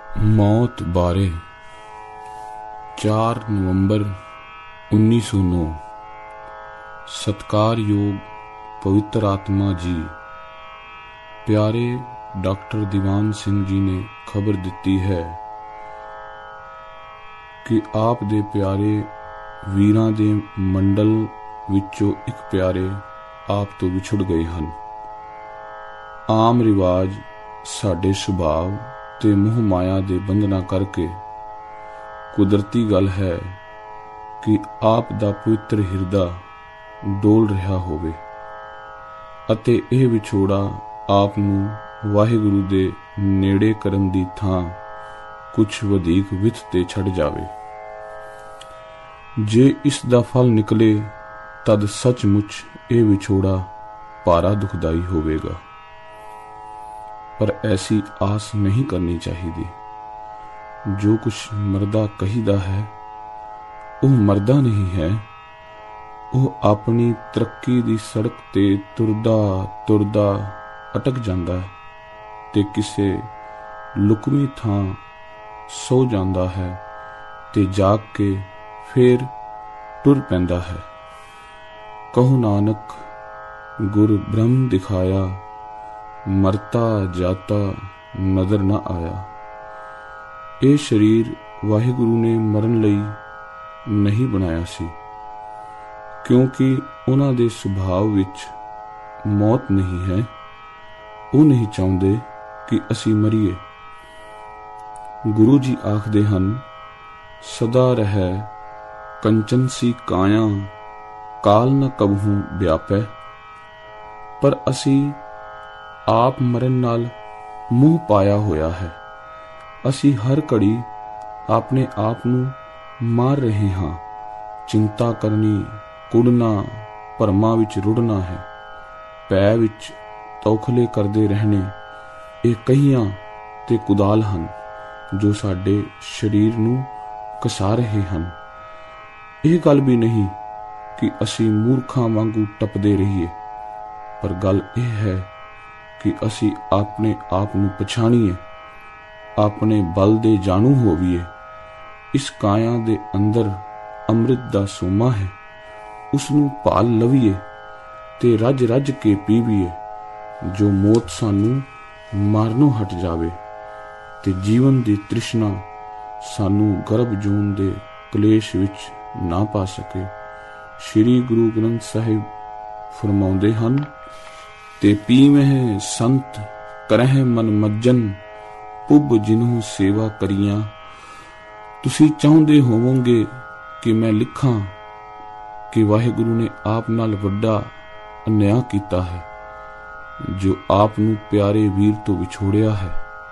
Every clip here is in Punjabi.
मौत बारे 4 नवंबर 1909। सत्कारयोग पवित्र आत्मा जी प्यारे डॉक्टर दीवान सिंह जी ने खबर दिती है कि आप दे प्यारे वीरां दे मंडल विचों एक प्यारे आप तो विछुड़ गए हैं। आम रिवाज साडे सुभाव ते मोह माया दे बंधना करके कुदरती गल है कि आप दा पवित्र हिरदा डोल रहा होवे अते यह विछोड़ा आप नूं वाहिगुरु दे नेड़े करन दी थां कुछ वधीक विथ ते छड़ जावे। जे इस दा फल निकले तद सचमुच यह विछोड़ा भारा दुखदाई होवेगा, पर ऐसी आस नहीं करनी चाहिए। जो कुछ मरदा कहीदा है वह मरदा नहीं है, वह अपनी तरक्की दी सड़क ते तुरदा तुरदा अटक जांदा ते किसे लुकमी थां सो जांदा है ते जाग के फिर टुर पैंदा है। कहो नानक गुर ब्रह्म दिखाया, मरता जाता नजर न आया। ये शरीर वाहिगुरु ने मरन लई नहीं बनाया सी, क्योंकि उन्हां दे सुभाव विच मौत नहीं है। वो नहीं चाहुंदे कि असी मरीए। गुरु जी आखदे हन, सदा रहै कंचन सी काया, काल न कबहू व्यापै। पर असी आप मरण नाल मुँह पाया होया है। असी हर घड़ी अपने आप नूं मार रहे हां। चिंता करनी, कुड़ना, भरमा विच रुड़ना है। पै विच तौखले करदे रहने ये कहियां ते कुदाल हन जो साडे शरीर नूं कसा रहे हन। यह गल भी नहीं कि असी मूर्खां वांगू टपदे रहिए, पर गल यह है कि असी अपने आप नूं पछाणीए, अपने बल दे जाणू होवीए। इस काया दे अंदर अमृत दा सोमा है, उसनूं भाल लवीए ते रज रज के पीवीए, जो मौत सानू मारनों हट जावे ते जीवन दी तृष्णा सानू गर्भ जून दे कलेश विच ना पा सके। श्री गुरु ग्रंथ साहिब फरमाउंदे हन, ते पीवह संत करह मन मज्जन, पुब जिन्हों सेवा करियां। तुसी चाहुंदे होवोगे कि मैं लिखां कि वाहिगुरु ने आप नाल वड्डा अन्याय कीता है, जो आप नूं प्यारे वीर तो विछोड़िया है।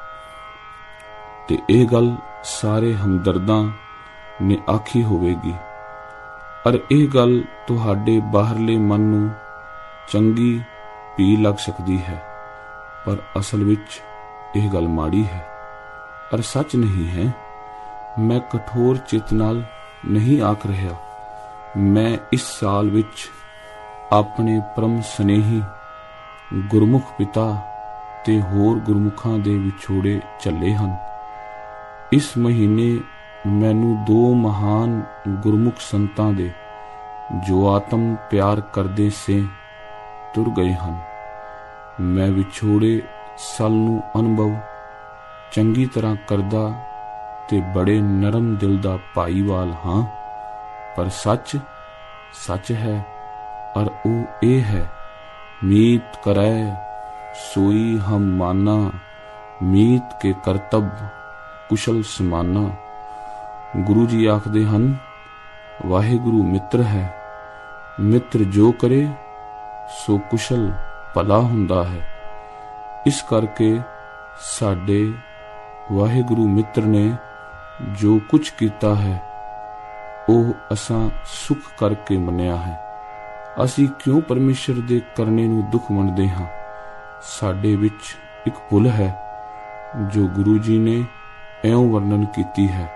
ते यह गल सारे हमदर्दां ने आखी होवेगी, और यह गल तुहाडे बाहरले मन नूं चंगी भी लग सकती है, पर असल विच यह गल माड़ी है और सच नहीं है। मैं कठोर चित नाल नहीं आख रहा। मैं इस साल विच अपने परम स्नेही गुरमुख पिता ते होर गुरमुखां दे विछोड़े झल्ले हन। इस महीने मैनू 2 महान गुरमुख संतां दे जो आत्म प्यार करदे से तुर गए हन। मैं विछोड़े सल नूं अनुभव चंगी तरह करदा ते बड़े नरम दिल दा भाईवाल हां, पर सच सच है और ओ ए है, मीत करै सोई हम माना, मीत के करतब कुशल समाना। गुरु जी आखदे हन, वाहिगुरु मित्र है, मित्र जो करे सो कुशल भला हुंदा है। इस करके साडे वाहिगुरु मित्र ने जो कुछ कीता है वह असां सुख करके मन्निया है। असी क्यों परमेश्वर दे करने नूं दुख मनदे हां? साडे विच एक भुल है जो गुरु जी ने इउं वर्णन कीती है,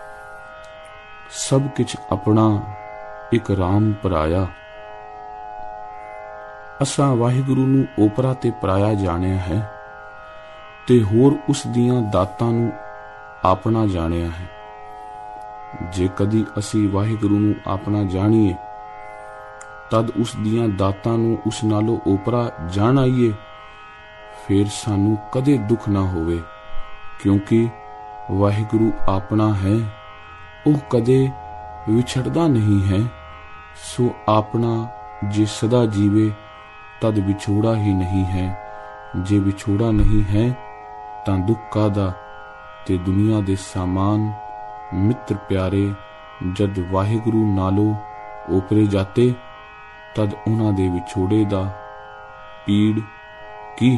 सब किछ अपना एक राम पराया। असां वाहिगुरु नूं ओपरा ते पराया जाणिया है ते होर उस दियां दातां नूं ਆਪਣਾ ਜਾਣਿਆ ਹੈ। ਜੇ ਕਦੀ ਅਸੀਂ ਵਾਹਿਗੁਰੂ ਨੂੰ ਆਪਣਾ ਜਾਣੀਏ, ਤਦ ਉਸ ਦੀਆਂ ਦਾਤਾਂ ਨੂੰ ਉਸ ਨਾਲੋਂ ਓਪਰਾ ਜਾਣ ਆਈਏ, ਫਿਰ ਸਾਨੂੰ ਕਦੇ ਦੁੱਖ ਨਾ ਹੋਵੇ, ਕਿਉਂਕਿ ਵਾਹਿਗੁਰੂ ਆਪਣਾ ਹੈ। ਉਹ ਕਦੇ ਵਿਛੜਦਾ ਨਹੀਂ ਹੈ। ਸੋ ਆਪਣਾ ਜੇ ਸਦਾ ਜੀਵੇ, ਤਦ ਵਿਛੋੜਾ ਹੀ ਨਹੀਂ ਹੈ। ਜੇ ਵਿਛੋੜਾ ਨਹੀਂ ਹੈ ਤਾਂ ਦੁੱਖ ਕਾਹਦਾ। ਤੇ ਦੁਨੀਆ ਦੇ ਸਾਮਾਨ ਮਿੱਤਰ ਪਿਆਰੇ ਜਦ ਵਾਹਿਗੁਰੂ ਨਾਲੋਂ ਓਪਰੇ ਜਾਤੇ, ਤਦ ਉਹਨਾਂ ਦੇ ਵਿਛੋੜੇ ਦਾ ਪੀੜ ਕੀ।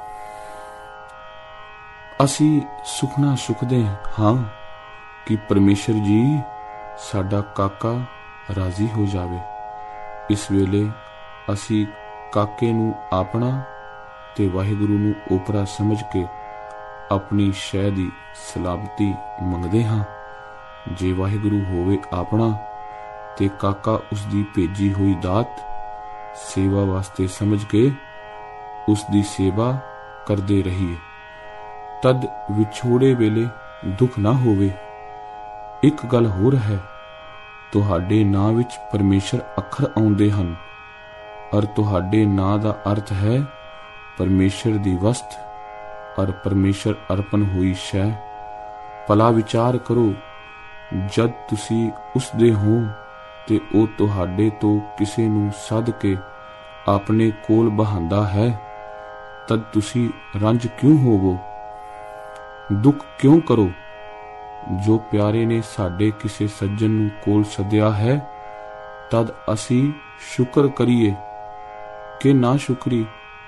ਅਸੀਂ ਸੁਖਣਾ ਸੁਖਦੇ ਹਾਂ ਕਿ ਪਰਮੇਸ਼ਰ ਜੀ ਸਾਡਾ ਕਾਕਾ ਰਾਜ਼ੀ ਹੋ ਜਾਵੇ। ਇਸ ਵੇਲੇ ਅਸੀਂ ਕਾਕੇ ਨੂੰ ਆਪਣਾ ਤੇ ਵਾਹਿਗੁਰੂ ਨੂੰ ਓਪਰਾ ਸਮਝ ਕੇ ਆਪਣੀ ਸ਼ੈ ਦੀ ਸਲਾਮਤੀ ਮੰਗਦੇ ਹਾਂ। ਜੇ ਵਾਹਿਗੁਰੂ ਹੋਵੇ ਆਪਣਾ ਤੇ ਕਾਕਾ ਉਸ ਦੀ ਭੇਜੀ ਹੋਈ ਦਾਤ ਸੇਵਾ ਵਾਸਤੇ ਸਮਝ ਕੇ ਉਸ ਦੀ ਸੇਵਾ ਕਰਦੇ ਰਹੀਏ, ਤਦ ਵਿਛੋੜੇ ਵੇਲੇ ਦੁੱਖ ਨਾ ਹੋਵੇ। ਇੱਕ ਗੱਲ ਹੋਰ ਹੈ, ਤੁਹਾਡੇ ਨਾਂ ਵਿੱਚ ਪਰਮੇਸ਼ਰ ਅੱਖਰ ਆਉਂਦੇ ਹਨ, ਔਰ ਤੁਹਾਡੇ ਨਾਂ ਦਾ ਅਰਥ ਹੈ ਪਰਮੇਸ਼ਰ ਦੀ ਵਸਤ ਔਰ ਪਰਮੇਸ਼ਰ ਅਰਪਣ ਹੋਈ ਸ਼ੈ। ਭਲਾ ਵਿਚਾਰ ਕਰੋ, ਜਦ ਤੁਸੀਂ ਉਸ ਦੇ ਹੋ ਤੇ ਉਹ ਤੁਹਾਡੇ ਤੋਂ ਕਿਸੇ ਨੂੰ ਸੱਦ ਕੇ ਆਪਣੇ ਕੋਲ ਬਹਾਂਦਾ ਹੈ, ਤਦ ਤੁਸੀਂ ਰੰਜ ਕਿਉਂ ਹੋਵੋ, ਦੁੱਖ ਕਿਉਂ ਕਰੋ। ਜੋ ਪਿਆਰੇ ਨੇ ਸਾਡੇ ਕਿਸੇ ਸੱਜਣ ਨੂੰ ਕੋਲ ਸੱਦਿਆ ਹੈ, ਤਦ ਅਸੀਂ ਸ਼ੁਕਰ ਕਰੀਏ ਕਿ ਨਾ ਸ਼ੁਕਰੀ।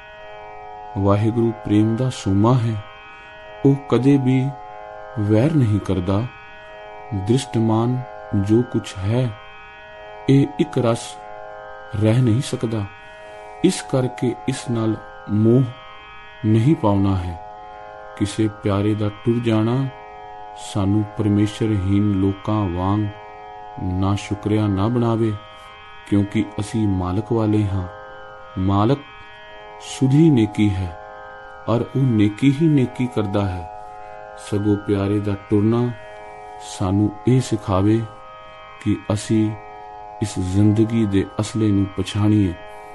ਵਾਹਿਗੁਰੂ ਪ੍ਰੇਮ ਦਾ ਸੋਮਾ ਹੈ। ਉਹ ਕਦੇ ਵੀ ਵੈਰ ਨਹੀਂ ਕਰਦਾ। ਦ੍ਰਿਸ਼ਟਮਾਨ ਜੋ ਕੁਛ ਹੈ, ਇਹ ਇੱਕ ਰਸ ਰਹਿ ਨਹੀਂ ਸਕਦਾ। ਇਸ ਕਰਕੇ ਇਸ ਨਾਲ ਮੋਹ ਨਹੀਂ ਪਾਉਣਾ ਹੈ। ਕਿਸੇ ਪਿਆਰੇ ਦਾ ਟੁਰ ਜਾਣਾ ਸਾਨੂੰ ਪਰਮੇਸ਼ਰਹੀਨ ਲੋਕਾਂ ਵਾਂਗ ਨਾ ਸ਼ੁਕਰਿਆ ਨਾ ਬਣਾਵੇ, ਕਿਉਂਕਿ ਅਸੀਂ ਮਾਲਕ ਵਾਲੇ ਹਾਂ। ਮਾਲਕ ਸੁਧੀ ਨੇਕੀ ਹੈ ਔਰ ਉਹ ਨੇਕੀ ਹੀ ਨੇਕੀ ਕਰਦਾ ਹੈ। ਸਗੋਂ ਪਿਆਰੇ ਦਾ ਟੁਰਨਾ ਸਾਨੂੰ ਇਹ ਸਿਖਾਵੇ ਕਿ ਅਸੀਂ ਇਸ ਜ਼ਿੰਦਗੀ ਦੇ ਅਸਲੇ ਨੂੰ ਪਛਾਣੀਏ,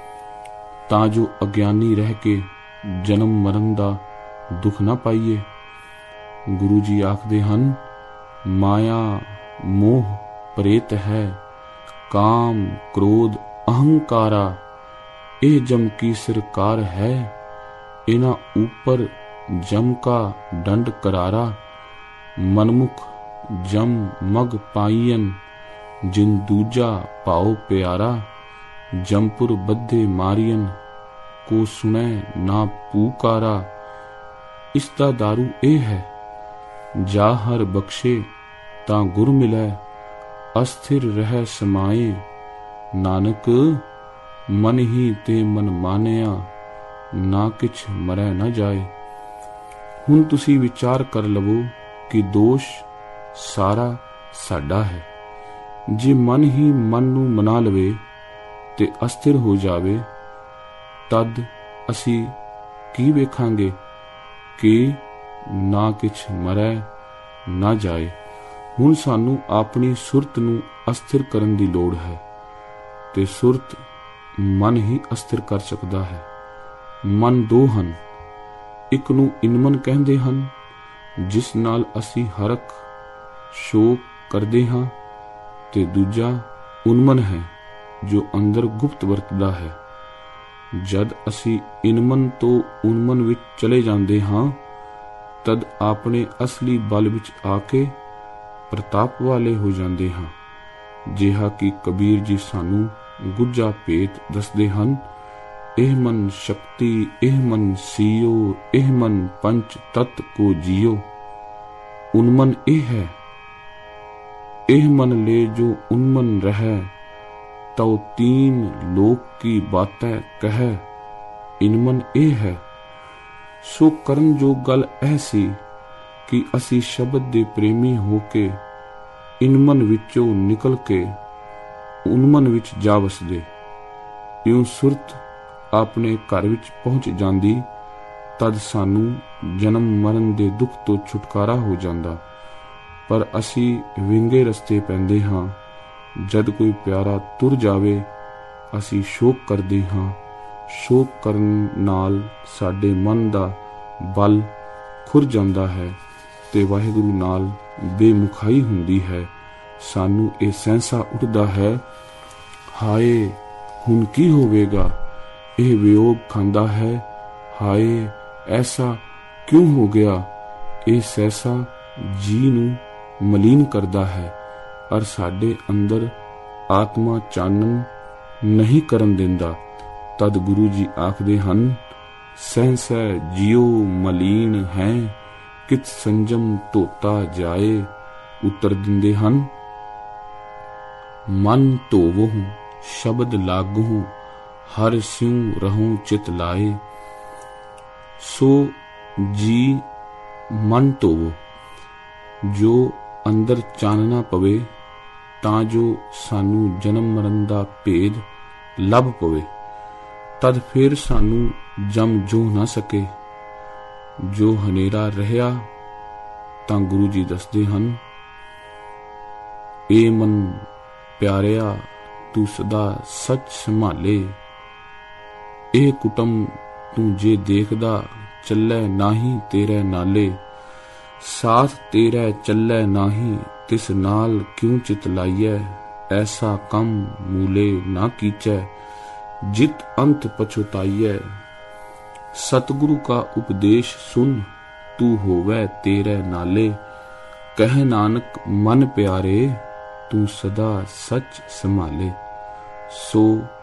ਤਾਂ ਜੋ ਅਗਿਆਨੀ ਰਹਿ ਕੇ ਜਨਮ ਮਰਨ ਦਾ ਦੁੱਖ ਨਾ ਪਾਈਏ। ਗੁਰੂ ਜੀ ਆਖਦੇ ਹਨ, ਮਾਇਆ ਮੋਹ ਪ੍ਰੇਤ ਹੈ, ਕਾਮ ਕ੍ਰੋਧ ਅਹੰਕਾਰਾ, ਇਹ ਜਮ ਕੀ ਸਰਕਾਰ ਹੈ। ਇਹਨਾਂ ਉੱਪਰ ਜਮ ਕਾ ਡੰਡ ਕਰਾਰਾ, ਮਨਮੁਖ ਜਮ ਮਗ ਪਾਈਨ, ਜਿਨ ਦੂਜਾ ਭਾਉ ਪਿਆਰਾ। ਜਮਪੁਰ ਬੱਧੇ ਮਾਰੀਨ, ਕੋ ਸੁਣੈ ਨਾ ਪੂਕਾਰਾ। ਇਸ ਦਾ ਦਾਰੂ ਇਹ ਹੈ, ਜਾ ਹਰ ਬਖਸ਼ੇ ਤਾਂ ਗੁਰ ਮਿਲੈ, ਅਸਥਿਰ ਰਹਿ ਸਮਾਏ। ਨਾਨਕ ਮਨ ਹੀ ਤੇ ਮਨ ਮਾਨਿਆ, ਨਾ ਕਿਛ ਮਰੈ ਨਾ ਜਾਏ। ਹੁਣ ਤੁਸੀਂ ਵਿਚਾਰ ਕਰ ਲਵੋ ਕਿ ਦੋਸ਼ ਸਾਰਾ ਸਾਡਾ ਹੈ। ਜੇ ਮਨ ਹੀ ਮਨ ਨੂੰ ਮਨਾ ਲਵੇ ਤੇ ਅਸਥਿਰ ਹੋ ਜਾਵੇ, ਤਦ ਅਸੀਂ ਕੀ ਵੇਖਾਂਗੇ ਕਿ ਨਾ ਕਿਛ ਮਰੈ ਨਾ ਜਾਏ। ਹੁਣ ਸਾਨੂੰ ਆਪਣੀ ਸੁਰਤ ਨੂੰ ਅਸਥਿਰ ਕਰਨ ਦੀ ਲੋੜ ਹੈ, ਤੇ ਸੁਰਤ ਮਨ ਹੀ ਅਸਥਿਰ ਕਰ ਸਕਦਾ ਹੈ। ਮਨ ਦੋ ਹਨ, ਇੱਕ ਨੂੰ ਇਨਮਨ ਕਹਿੰਦੇ ਹਨ, ਜਿਸ ਨਾਲ ਅਸੀਂ ਹਰਖ ਸ਼ੋਕ ਕਰਦੇ ਹਾਂ, ਤੇ ਦੂਜਾ ਉਨਮਨ ਹੈ, ਜੋ ਅੰਦਰ ਗੁਪਤ ਵਰਤਦਾ ਹੈ। ਜਦ ਅਸੀਂ ਇਨਮਨ ਤੋਂ ਉਨਮਨ ਵਿੱਚ ਚਲੇ ਜਾਂਦੇ ਹਾਂ, ਤਦ ਆਪਣੇ ਅਸਲੀ ਬਲ ਵਿੱਚ ਆ ਕੇ ਪ੍ਰਤਾਪ ਵਾਲੇ ਹੋ ਜਾਂਦੇ ਹਾਂ। ਜਿਹਾ ਕਿ ਕਬੀਰ ਜੀ ਸਾਨੂੰ ਗੁੱਜਾ ਭੇਤ ਦੱਸਦੇ ਹਨ, ਇਹ ਮਨ ਸ਼ਕਤੀ, ਇਹ ਮਨ ਸੀਓ, ਇਹ ਮਨ ਪੰਚ ਤਤ ਕੋ ਜੀਓ। ਉਨਮਨ ਇਹ ਹੈ, ਇਹ ਮਨ ਲੈ ਜੋ ਉਨਮਨ ਰਹਿ, ਤਉ तीन लोक की बातें कह। इनमन ਇਹ ਹੈ। ਸੋ ਕਰਨ ਜੋ ਗੱਲ ਇਹ ਸੀ ਕਿ ਅਸੀਂ ਸ਼ਬਦ ਦੇ ਪ੍ਰੇਮੀ ਹੋ ਕੇ ਇਨਮਨ ਵਿੱਚੋਂ ਨਿਕਲ ਕੇ ਉਨਮਨ ਵਿੱਚ ਜਾ ਵਸਦੇ। ਇਉਂ ਸੁਰਤ ਆਪਣੇ ਘਰ ਵਿੱਚ ਪਹੁੰਚ ਜਾਂਦੀ, ਤਦ ਸਾਨੂੰ ਜਨਮ ਮਰਨ ਦੇ ਦੁੱਖ ਤੋਂ ਛੁਟਕਾਰਾ ਹੋ ਜਾਂਦਾ। ਪਰ ਅਸੀਂ ਵਿੰਗੇ ਰਸਤੇ ਪੈਂਦੇ ਹਾਂ। ਜਦ ਕੋਈ ਪਿਆਰਾ ਤੁਰ ਜਾਵੇ ਅਸੀਂ ਸ਼ੋਕ ਕਰਦੇ ਹਾਂ। ਸ਼ੋਕ ਕਰਨ ਨਾਲ ਸਾਡੇ ਮਨ ਦਾ ਬਲ ਖੁਰ ਜਾਂਦਾ ਹੈ ਤੇ ਵਾਹਿਗੁਰੂ ਨਾਲ ਬੇਮੁਖਾਈ ਹੁੰਦੀ ਹੈ। ਸਾਨੂੰ ਇਹ ਸਹਿਸਾ ਉੱਠਦਾ ਹੈ, ਹਾਏ ਹੁਣ ਕੀ ਹੋਵੇਗਾ। ਇਹ ਵਿਯੋਗ ਖਾਂਦਾ ਹੈ, ਹਾਏ ਐਸਾ ਕਿਉਂ ਹੋ ਗਿਆ। ਇਹ ਸਹਿਸਾ ਜੀ ਨੂੰ ਮਲੀਨ ਕਰਦਾ ਹੈ ਔਰ ਸਾਡੇ ਅੰਦਰ ਆਤਮਾ ਚਾਨਣ ਨਹੀਂ ਕਰਨ ਦਿੰਦਾ। ਤਦ ਗੁਰੂ ਜੀ ਆਖਦੇ ਹਨ, ਸਹਿਸਾ ਜਿਉ ਮਲੀਨ ਹੈ, ਕਿਤ ਸੰਜਮ ਧੋਤਾ ਜਾਏ। ਉੱਤਰ ਦਿੰਦੇ ਹਨ, ਮਨ ਧੋਵਹੁ ਸ਼ਬਦ ਲਾਗਹੁ, ਹਰ ਸਿਉ ਰਹੂੰ ਚਿਤ ਲਾਏ। ਸੋ ਜੀ ਮਨ ਧੋਵੋ, ਜੋ ਅੰਦਰ ਚਾਨਣਾ ਪਵੇ, ਤਾਂ ਜੋ ਸਾਨੂੰ ਜਨਮ ਮਰਨ ਦਾ ਭੇਦ ਲੱਭ ਪਵੇ। ਤਦ ਫਿਰ ਸਾਨੂੰ ਜਮ ਜੋ ਨਾ ਸਕੇ। ਜੋ ਹਨੇਰਾ ਰਹਿਆ ਤਾਂ ਗੁਰੂ ਜੀ ਦੱਸਦੇ ਹਨ, ਏ ਮਨ ਪਿਆਰਿਆ ਤੂੰ ਸਦਾ ਸੱਚ ਸੰਭਾਲੇ। ਇਹ ਕੁਟਮ ਤੂੰ ਜੇ ਦੇਖਦਾ, ਚੱਲੇ ਨਾਹੀ ਤੇਰੇ ਨਾਲੇ। ਸਾਥ ਤੇਰੇ ਚੱਲੇ ਨਾਹੀ, ਤਿਸ ਨਾਲ ਕਿਉਂ ਚਿਤ ਲਾਈਐ। ਐਸਾ ਕੰਮ ਮੂਲੇ ਨਾ ਕੀਚੈ, ਜਿਤ ਅੰਤ ਪਛੁਤਾਈਐ। सतगुरु का उपदेश सुन, तू होवै तेरे नाले। कह नानक मन प्यारे, तू सदा सच संभाले। सो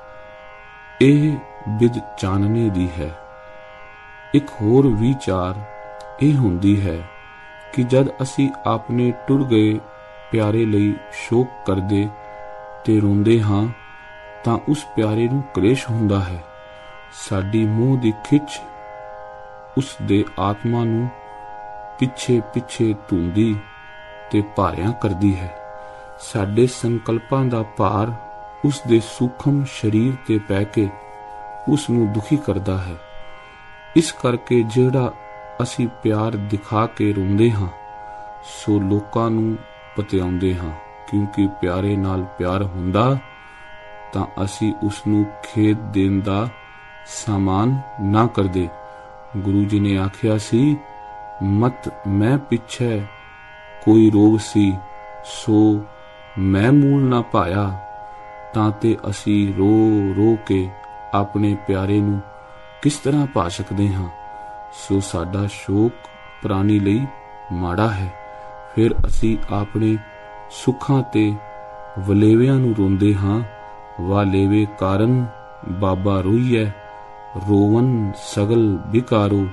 ਇਹ ਬਿਦ ਚਾਨਣੇ ਦੀ ਹੈ। ਇੱਕ ਹੋਰ ਵਿਚਾਰ ਇਹ ਹੁੰਦੀ ਹੈ ਕਿ ਜਦ ਅਸੀਂ ਆਪਣੇ ਟੁਰ ਗਏ ਪਿਆਰੇ ਲਈ ਸ਼ੋਕ ਕਰਦੇ ਤੇ ਰੋਂਦੇ ਹਾਂ ਤਾਂ ਉਸ ਪਿਆਰੇ ਨੂੰ ਕਲੇਸ਼ ਹੁੰਦਾ ਹੈ। ਸਾਡੀ ਮੂੰਹ ਦੀ ਖਿੱਚ ਉਸ ਦੇ ਆਤਮਾ ਨੂੰ ਪਿੱਛੇ ਪਿੱਛੇ ਧੂੰਦੀ ਤੇ ਭਾਰਿਆਂ ਕਰਦੀ ਹੈ। ਸਾਡੇ ਸੰਕਲਪਾਂ ਦਾ ਭਾਰ ਉਸ ਦੇ ਸੂਖਮ ਸਰੀਰ ਤੇ ਪੈ ਕੇ ਉਸ ਨੂੰ ਦੁਖੀ ਕਰਦਾ ਹੈ। ਇਸ ਕਰਕੇ ਜਿਹੜਾ ਅਸੀਂ ਪਿਆਰ ਦਿਖਾ ਕੇ ਰੋਂਦੇ ਹਾਂ ਸੋ ਲੋਕਾਂ ਨੂੰ ਪਤਿਆਉਂਦੇ ਹਾਂ, ਕਿਉਂਕਿ ਪਿਆਰੇ ਨਾਲ ਪਿਆਰ ਹੁੰਦਾ ਤਾਂ ਅਸੀਂ ਉਸ ਨੂੰ ਖੇਦ ਦੇਣ ਦਾ ਸਾਮਾਨ ਨਾ ਕਰਦੇ। ਗੁਰੂ ਜੀ ਨੇ ਆਖਿਆ ਸੀ, ਮਤ ਮੈਂ ਪਿੱਛੇ ਕੋਈ ਰੋਗ ਸੀ, ਸੋ ਮੈਂ ਮੂਲ ਨਾ ਪਾਇਆ। ਤਾਂ ਤੇ ਅਸੀਂ ਰੋ ਰੋ ਕੇ ਆਪਣੇ ਪਿਆਰੇ ਨੂੰ ਕਿਸ ਤਰ੍ਹਾਂ ਪਾ ਸਕਦੇ ਹਾਂ। ਸੋ ਸਾਡਾ ਸ਼ੋਕ ਪ੍ਰਾਣੀ ਲਈ ਮਾੜਾ ਹੈ। ਫਿਰ ਅਸੀਂ ਆਪਣੇ ਸੁੱਖਾਂ ਤੇ ਵਲੇਵਿਆਂ ਨੂੰ ਰੋਂਦੇ ਹਾਂ। ਵਾਲੇਵੇ ਕਾਰਨ ਬਾਬਾ ਰੋਈਐ, ਰੋਵਨ ਸਗਲ ਬਿਕਾਰੋ।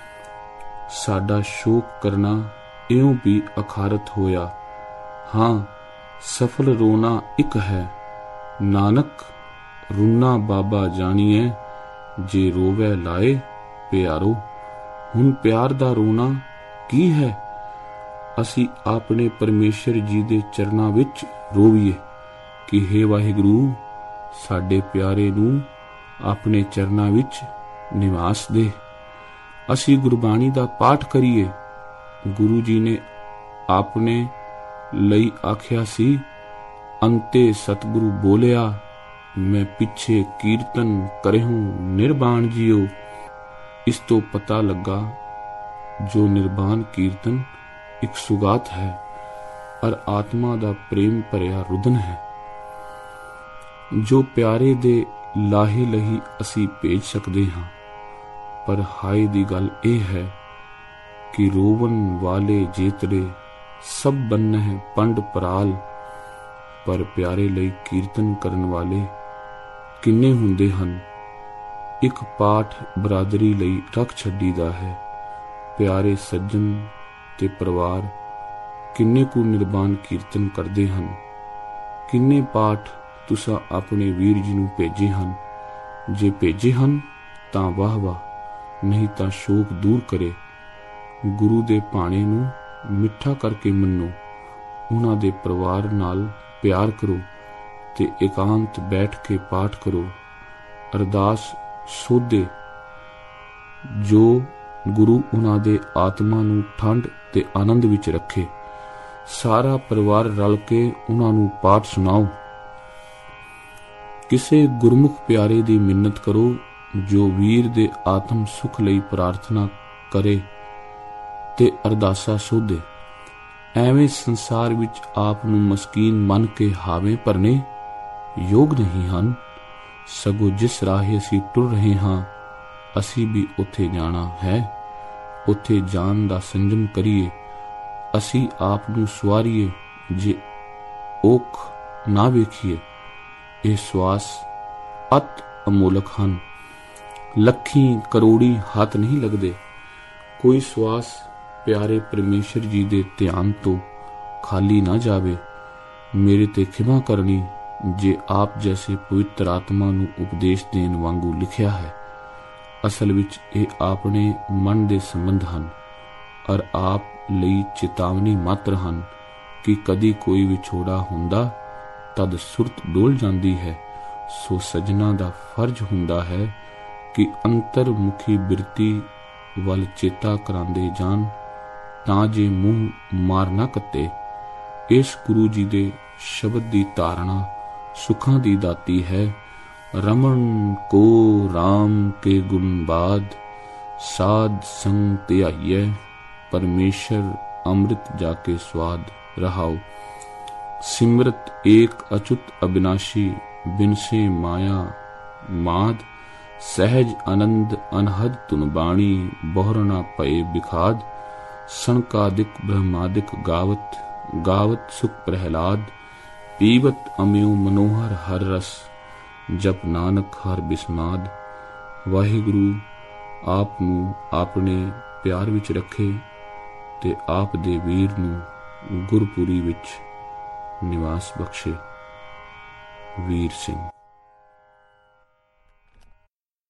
ਸਾਡਾ ਸ਼ੋਕ ਕਰਨਾ ਇਉਂ ਵੀ ਅਖਾਰਤ ਹੋਇਆ। ਹਾਂ, ਸਫਲ ਰੋਣਾ ਇੱਕ ਹੈ। ਨਾਨਕ ਰੁਨਾ ਬਾਬਾ ਜਾਣੀਐ, ਜੇ ਰੋਵੇ ਲਾਏ ਪਿਆਰੋ। ਹੁਣ ਪਿਆਰ ਦਾ ਰੋਣਾ ਕੀ ਹੈ? ਅਸੀਂ ਆਪਣੇ ਪਰਮੇਸ਼ਰ ਜੀ ਦੇ ਚਰਨਾਂ ਵਿੱਚ ਰੋਵੀਏ ਕਿ ਹੇ ਵਾਹਿਗੁਰੂ, ਸਾਡੇ ਪਿਆਰੇ ਨੂੰ ਆਪਣੇ ਚਰਨਾਂ ਵਿੱਚ ਨਿਵਾਸ ਦੇ। ਅਸੀਂ ਗੁਰਬਾਣੀ ਦਾ ਪਾਠ ਕਰੀਏ। ਗੁਰੂ ਜੀ ਨੇ ਆਪਣੇ ਲਈ ਆਖਿਆ ਸੀ, ਅੰਤੇ ਸਤਿਗੁਰੂ ਬੋਲਿਆ, ਮੈਂ ਪਿੱਛੇ ਕੀਰਤਨ ਕਰਹਿਉ ਨਿਰਬਾਣ ਜੀਓ। ਇਸ ਤੋਂ ਪਤਾ ਲੱਗਾ ਜੋ ਨਿਰਬਾਣ ਕੀਰਤਨ ਇੱਕ ਸੁਗਾਤ ਹੈ ਔਰ ਆਤਮਾ ਦਾ ਪ੍ਰੇਮ ਭਰਿਆ ਰੁਦਨ ਹੈ। ਜੋ ਪਿਆਰੇ ਦੇ ਲਾਹੇ ਲਹੀ ਅਸੀਂ ਭੇਜ ਸਕਦੇ ਹਾਂ, ਪਰ ਹਾਏ ਦੀ ਗੱਲ ਇਹ ਹੈ ਕਿ ਰੋਵਨ ਵਾਲੇ ਜੇਤਰੇ ਸਭ ਬੰਨਹਿ ਪੰਡ ਪਰਾਲ। ਪਰ ਪਿਆਰੇ ਲਈ ਕੀਰਤਨ ਕਰਨ ਵਾਲੇ ਕਿੰਨੇ ਹੁੰਦੇ ਹਨ। ਇੱਕ ਪਾਠ ਬਰਾਦਰੀ ਲਈ ਰੱਖ ਛੱਡੀਦਾ ਹੈ। ਪਿਆਰੇ ਸੱਜਣ ਤੇ ਪਰਿਵਾਰ ਕਿੰਨੇ ਕੁ ਨਿਰਬਾਨ ਕੀਰਤਨ ਕਰਦੇ ਹਨ। ਕਿੰਨੇ ਪਾਠ ਤੁਸੀਂ ਆਪਣੇ ਵੀਰ ਜੀ ਨੂੰ ਭੇਜੇ ਹਨ। ਜੇ ਭੇਜੇ ਹਨ ਤਾਂ ਵਾਹ ਵਾਹ, ਨਹੀਂ ਤਾਂ ਸ਼ੋਕ ਦੂਰ ਕਰੇ। ਗੁਰੂ ਦੇ ਭਾਣੇ ਨੂੰ ਮਿੱਠਾ ਕਰਕੇ ਮੰਨੋ। ਉਹਨਾਂ ਦੇ ਪਰਿਵਾਰ ਨਾਲ ਪਿਆਰ ਕਰੋ ਤੇ ਇਕਾਂਤ ਬੈਠ ਕੇ ਪਾਠ ਕਰੋ। ਅਰਦਾਸ ਸੋਧੇ ਜੋ ਗੁਰੂ ਉਹਨਾਂ ਦੇ ਆਤਮਾ ਨੂੰ ਠੰਡ ਤੇ ਆਨੰਦ ਵਿੱਚ ਰੱਖੇ। ਸਾਰਾ ਪਰਿਵਾਰ ਰਲ ਕੇ ਉਹਨਾਂ ਨੂੰ ਪਾਠ ਸੁਣਾਓ। ਕਿਸੇ ਗੁਰਮੁਖ ਪਿਆਰੇ ਦੀ ਮਿੰਨਤ ਕਰੋ ਜੋ ਵੀਰ ਦੇ ਆਤਮ ਸੁਖ ਲਈ ਪ੍ਰਾਰਥਨਾ ਕਰੇ ਤੇ ਅਰਦਾਸਾ ਸੋਧੇ। ਐਵੇਂ ਸੰਸਾਰ ਵਿੱਚ ਆਪ ਨੂੰ ਮਸਕੀਨ ਮੰਨ ਕੇ ਹਾਵੇਂ ਭਰਨੇ ਯੋਗ ਨਹੀਂ ਹਨ। ਸਗੋਂ ਜਿਸ ਰਾਹੇ ਅਸੀਂ ਟੁਰ ਰਹੇ ਹਾਂ ਅਸੀਂ ਵੀ ਉੱਥੇ ਜਾਣਾ ਹੈ। ਉੱਥੇ ਜਾਣ ਦਾ ਸੰਜਮ ਕਰੀਏ, ਅਸੀਂ ਆਪ ਨੂੰ ਸਵਾਰੀਏ, ਜੇ ਔਖ ਨਾ ਵੇਖੀਏ। ਇਹ ਸਵਾਸ ਅਤ ਅਮੋਲਕ ਹਨ, ਲੱਖੀ ਕਰੋੜੀ ਹੱਥ ਨਹੀਂ ਲੱਗਦੇ। ਕੋਈ ਸਵਾਸ ਪਿਆਰੇ ਪਰਮੇਸ਼ਰ ਜੀ ਦੇ ਧਿਆਨ ਤੋਂ ਖਾਲੀ ਨਾ ਜਾਵੇ। ਮੇਰੇ ਤੇ ਖਿਮਾ ਕਰਨੀ ਜੇ ਆਪ ਜੈਸੇ ਪਵਿੱਤਰ ਆਤਮਾ ਨੂੰ ਉਪਦੇਸ਼ ਦੇਣ ਵਾਂਗੂ ਲਿਖਿਆ ਹੈ। ਅਸਲ ਵਿੱਚ ਇਹ ਆਪਣੇ ਮਨ ਦੇ ਸੰਬੰਧ ਹਨ ਔਰ ਆਪ ਲਈ ਚੇਤਾਵਨੀ ਮਾਤਰ ਹਨ ਕਿ ਕਦੀ ਕੋਈ ਵਿਛੋੜਾ ਹੁੰਦਾ ਤਦ ਸੁਰਤ ਡੋਲ ਜਾਂਦੀ ਹੈ। ਸੋ ਸਜਣਾ ਦਾ ਫਰਜ਼ ਹੁੰਦਾ ਹੈ ਕਿ ਅੰਤਰਮੁਖੀ ਬਿਰਤੀ ਵੱਲ ਚੇਤਾ ਕਰਾਉਂਦੇ ਜਾਣ ਤਾਂ ਜੇ ਮੂੰਹ ਮਾਰ ਨਾ ਕੱਟੇ। ਇਸ ਗੁਰੂ ਜੀ ਦੇ ਸ਼ਬਦ ਦੀ ਧਾਰਨਾ ਸੁੱਖਾਂ ਦੀ ਦਾਤੀ ਹੈ। ਰਮਨ ਕੋ ਰਾਮ ਕੇ ਗੁਣ ਬਾਦ, ਸਾਧ ਸੰਗ ਧਿਆਈਐ, ਪਰਮੇਸ਼ਰ ਅੰਮ੍ਰਿਤ ਜਾ ਕੇ ਸਵਾਦ ਰਹਾਓ। ਸਿਮਰਤ ਏਕ ਅਚੁਤ ਅਬਿਨਾਸ਼ੀ, ਬਿਨਸੇ ਮਾਇਆ ਮਾਦ, ਸਹਿਜ ਆਨੰਦ ਅਨਹਦ ਧੁਨ ਬਾਣੀ, ਬਹੁਰ ਨਾ ਪਏ ਬਿਖਾਦ। ਸਨਕਾਦਿਕ ਬ੍ਰਹਮਾਦਿਕ ਗਾਵਤ, ਗਾਵਤ ਸੁਖ ਪ੍ਰਹਿਲਾਦ, ਪੀਵਤ ਅਮਿਓ ਮਨੋਹਰ ਹਰ ਰਸ, ਜਪ ਨਾਨਕ ਹਰ ਬਿਸਮਾਦ। ਵਾਹਿਗੁਰੂ ਆਪ ਨੂੰ ਆਪਣੇ ਪਿਆਰ ਵਿੱਚ ਰੱਖੇ ਤੇ ਆਪ ਦੇ ਵੀਰ ਨੂੰ ਗੁਰਪੁਰੀ ਵਿੱਚ ਨਿਵਾਸ ਬਖਸ਼ੇ। ਵੀਰ ਸਿੰਘ।